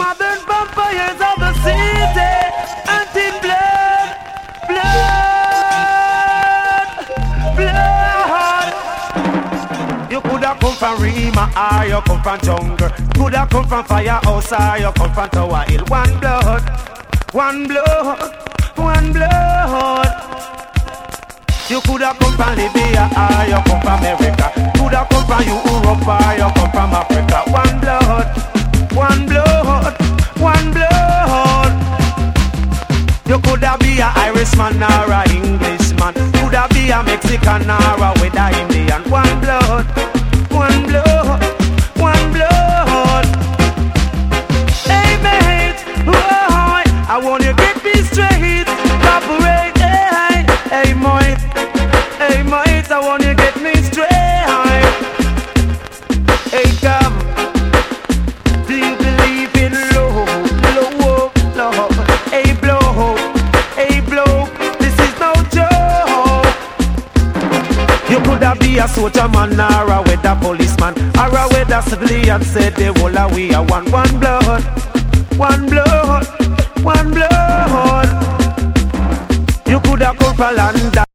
modern vampires of the city. Hunting blood, blood. You coulda come from Rima or you come from jungle. Coulda come from firehouse or you come from Tower Hill. One blood, one blood, one blood. You coulda come from Libya or you come from America. Coulda come from Europe or you come from Africa. One blood, one blood, one blood. You coulda be a Irishman or a Englishman. Coulda be a Mexican or a whether Indian. One blood, one blood, one blood. Hey mate, whoa, I want you get me straight. Cooperate, hey, hey mate. Hey mate, I want you get me straight. Hey come, do you believe in love, love, love? Hey blow, this is no joke. You coulda be a soldier man or a weather policeman or a weather civilian. Said the whole of we are one blood, one blood, one blood. You coulda come from London.